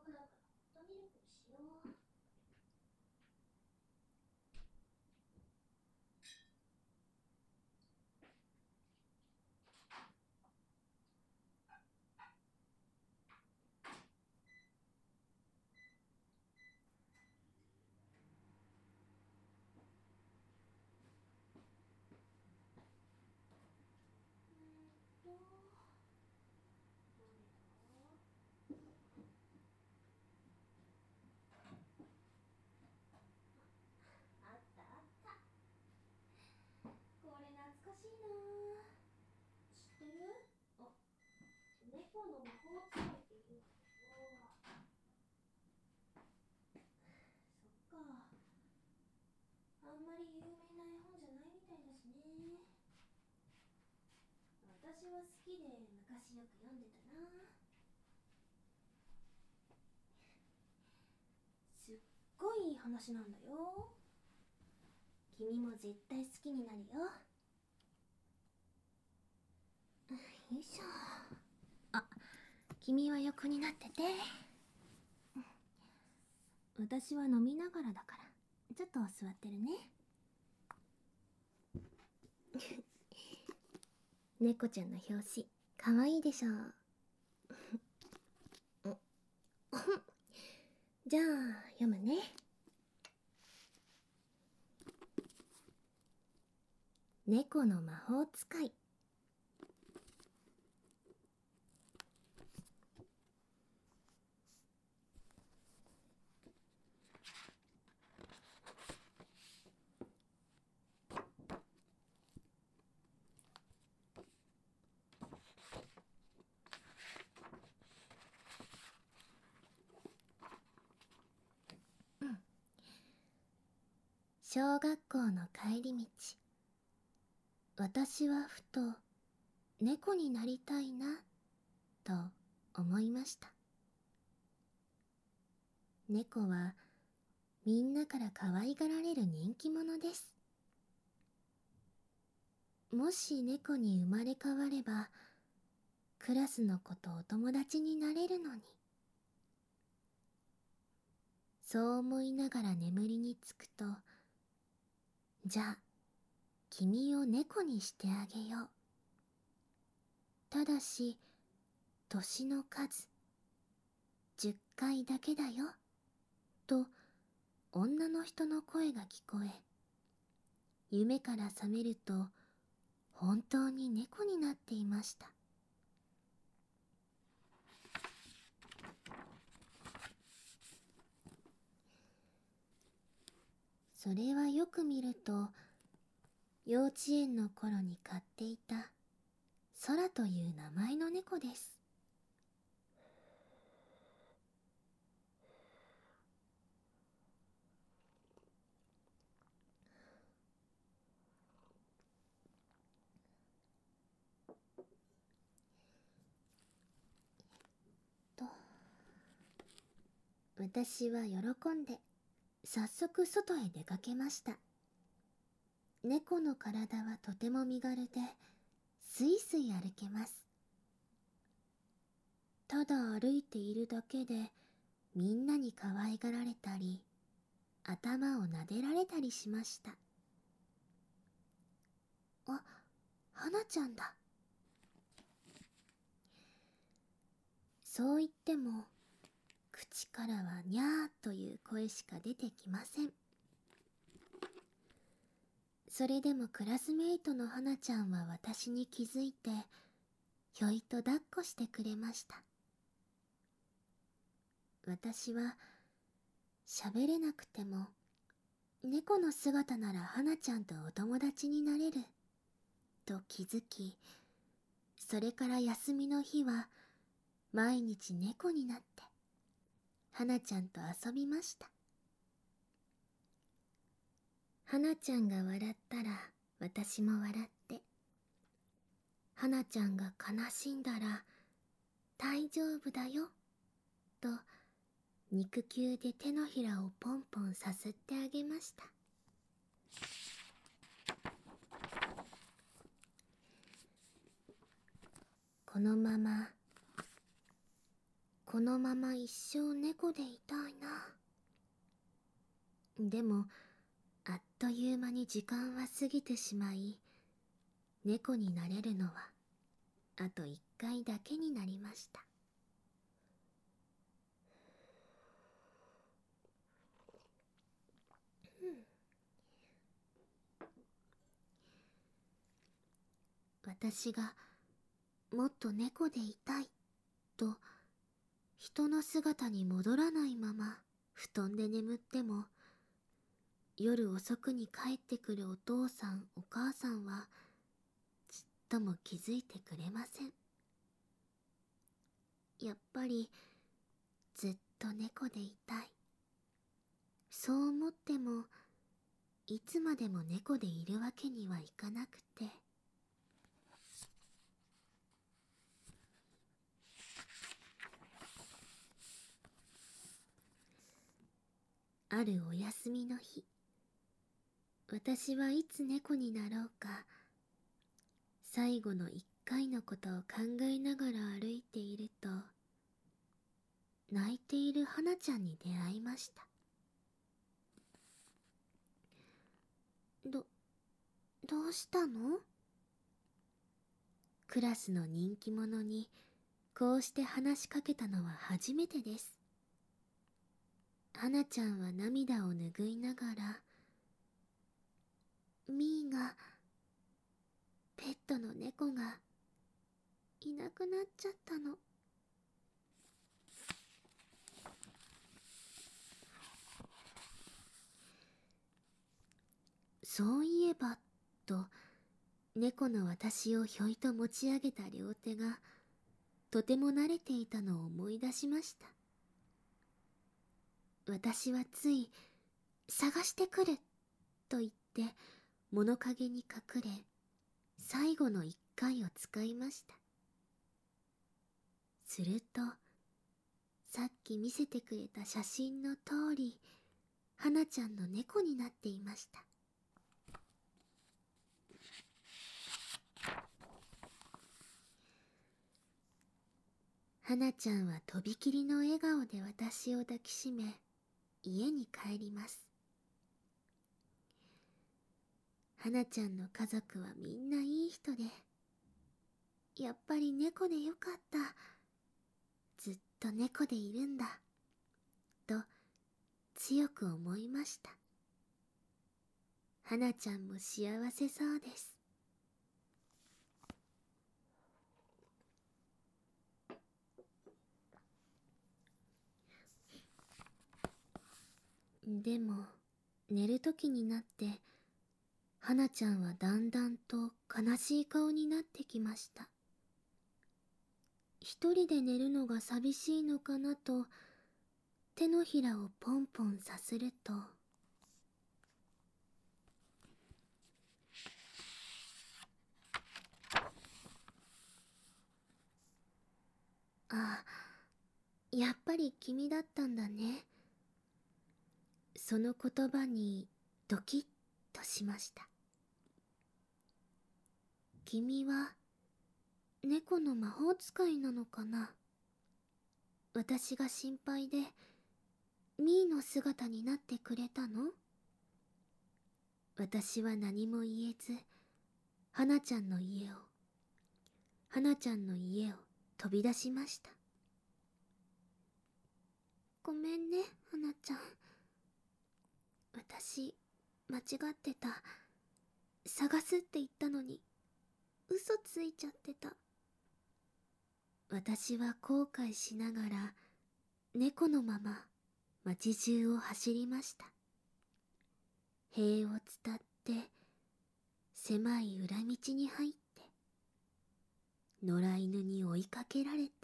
だからホットミルクにしよう。どれだ？あったあった。これ懐かしいな。知ってる？あ、猫の魔法使いって言うんだけど。そっか。あんまり有名な絵本じゃないみたいだしね。私は好きで昔よく読んでたな。すっごいいい話なんだよ。君も絶対好きになるよ。よいしょ。あ、君は横になってて。私は飲みながらだから、ちょっと座ってるね。猫ちゃんの表紙、かわいいでしょ。じゃあ、読むね。猫の魔法使い。小学校の帰り道、私はふと猫になりたいなと思いました。猫はみんなから可愛がられる人気者です。もし猫に生まれ変われば、クラスの子とお友達になれるのに。そう思いながら眠りにつくと、じゃあ君を猫にしてあげよう。ただし年の数10回だけだよと女の人の声が聞こえ、夢から覚めると本当に猫になっていました。それはよく見ると、幼稚園の頃に飼っていた空という名前の猫です。私は喜んで早速外へ出かけました。猫の体はとても身軽でスイスイ歩けます。ただ歩いているだけでみんなに可愛がられたり、頭を撫でられたりしました。あ、花ちゃんだ。そう言っても口からはにゃーという声しか出てきません。それでもクラスメイトの花ちゃんは私に気づいてひょいと抱っこしてくれました。私は喋れなくても猫の姿なら花ちゃんとお友達になれると気づき、それから休みの日は毎日猫になって花ちゃんと遊びました。花ちゃんが笑ったら私も笑って、花ちゃんが悲しんだら大丈夫だよと肉球で手のひらをポンポンさすってあげました。このままこのまま一生猫でいたいな。でも、あっという間に時間は過ぎてしまい、猫になれるのはあと一回だけになりました。私がもっと猫でいたいと人の姿に戻らないまま布団で眠っても、夜遅くに帰ってくるお父さんお母さんはちっとも気づいてくれません。やっぱりずっと猫でいたい、そう思ってもいつまでも猫でいるわけにはいかなくて、あるお休みの日、私はいつ猫になろうか、最後の一回のことを考えながら歩いていると、泣いている花ちゃんに出会いました。どうしたの？クラスの人気者にこうして話しかけたのは初めてです。花ちゃんは涙を拭いながら、みーが、ペットの猫がいなくなっちゃったの。そういえば、と、猫の私をひょいと持ち上げた両手が、とても慣れていたのを思い出しました。私はつい、探してくる、と言って、物陰に隠れ、最後の一回を使いました。すると、さっき見せてくれた写真の通り、花ちゃんの猫になっていました。花ちゃんはとびきりの笑顔で私を抱きしめ、家に帰ります。花ちゃんの家族はみんないい人で、やっぱり猫でよかった、ずっと猫でいるんだ、と強く思いました。花ちゃんも幸せそうです。でも、寝るときになって、花ちゃんはだんだんと悲しい顔になってきました。一人で寝るのが寂しいのかなと、手のひらをポンポンさすると、あ、やっぱり君だったんだね。その言葉にドキッとしました。君は猫の魔法使いなのかな。私が心配でミーの姿になってくれたの？私は何も言えず、花ちゃんの家を飛び出しました。ごめんね、花ちゃん。私、間違ってた。探すって言ったのに、嘘ついちゃってた。私は後悔しながら、猫のまま街中を走りました。塀を伝って、狭い裏道に入って、野良犬に追いかけられて、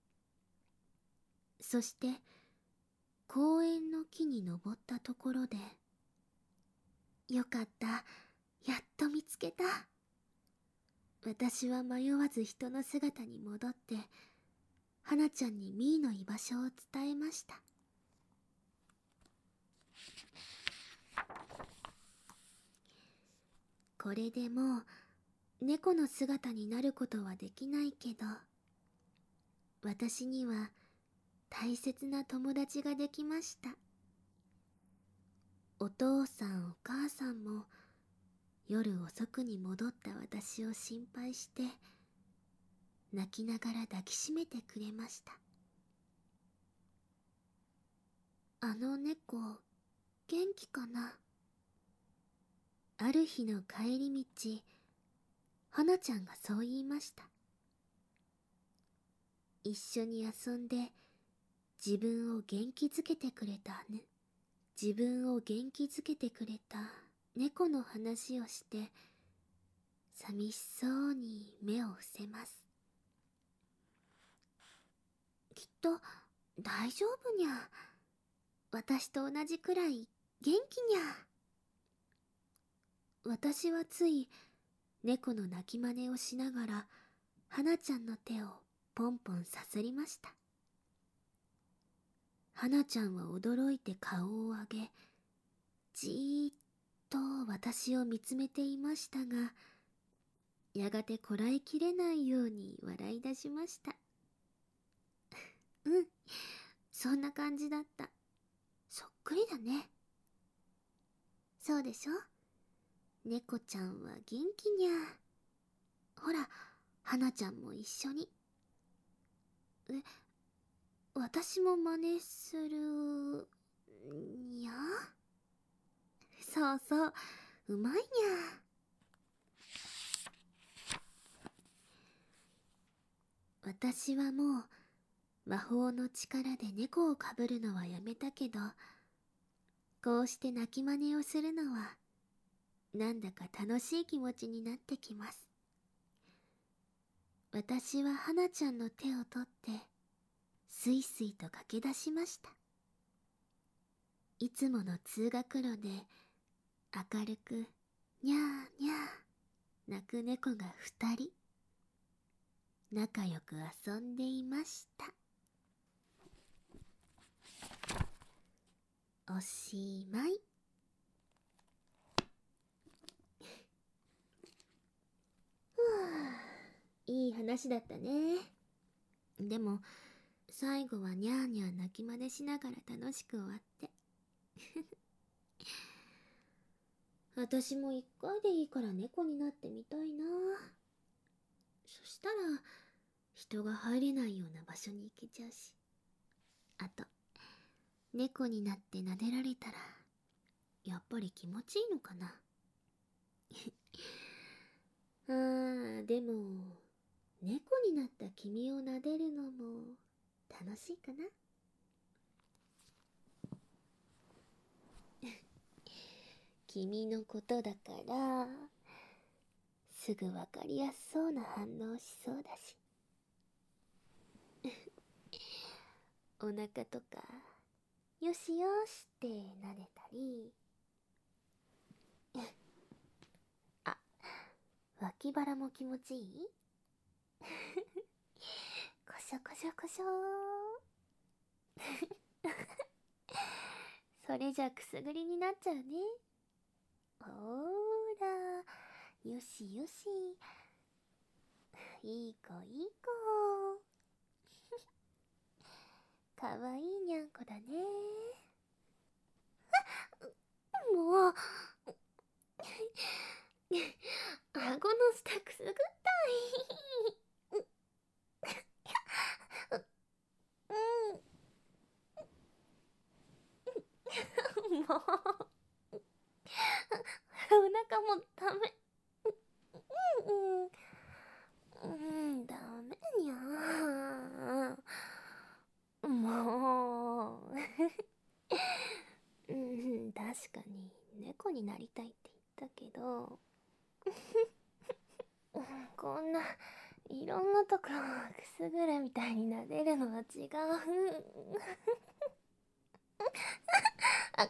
そして公園の木に登ったところで、よかった、やっと見つけた。私は迷わず人の姿に戻って、花ちゃんにミーの居場所を伝えました。これでもう猫の姿になることはできないけど、私には大切な友達ができました。お父さんお母さんも夜遅くに戻った私を心配して泣きながら抱きしめてくれました。あの猫元気かな。ある日の帰り道、花ちゃんがそう言いました。一緒に遊んで自分を元気づけてくれたね。自分を元気づけてくれた猫の話をして寂しそうに目を伏せます。きっと大丈夫にゃ。私と同じくらい元気にゃ。私はつい猫の鳴き真似をしながら花ちゃんの手をポンポンさすりました。花ちゃんは驚いて顔を上げ、じーっと私を見つめていましたが、やがてこらえきれないように笑い出しました。うん、そんな感じだった。そっくりだね。そうでしょ？猫ちゃんは元気にゃ。ほら、花ちゃんも一緒に。私も真似するにゃ。そうそう、うまいにゃ。私はもう魔法の力で猫をかぶるのはやめたけど、こうして鳴き真似をするのはなんだか楽しい気持ちになってきます。私は花ちゃんの手を取ってスイスイと駆け出しました。いつもの通学路で明るくにゃーにゃー泣く猫が2人仲良く遊んでいました。おしまい。いい話だったね。でも最後はニャーニャー泣き真似しながら楽しく終わって私も一回でいいから猫になってみたいな。そしたら人が入れないような場所に行けちゃうし、あと猫になって撫でられたらやっぱり気持ちいいのかなでも猫になった君を撫でるのも楽しいかな君のことだからすぐわかりやすそうな反応しそうだしお腹とかよしよしって撫でたりあ、脇腹も気持ちいいこしょこしょこしょそれじゃくすぐりになっちゃうね。ほーら、よしよし。いい子いい子。かわいいにゃんこだね。もう、顎の下くすぐったい。もう、お腹もダメ。ダメにゃー。もう。確かに猫になりたいって言ったけどこんないろんなところをくすぐるみたいに撫でるのは違うあ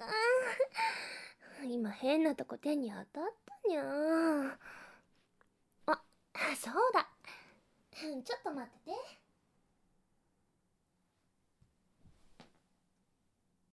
今変なとこ手に当たったにゃー。そうだ、ちょっと待ってて。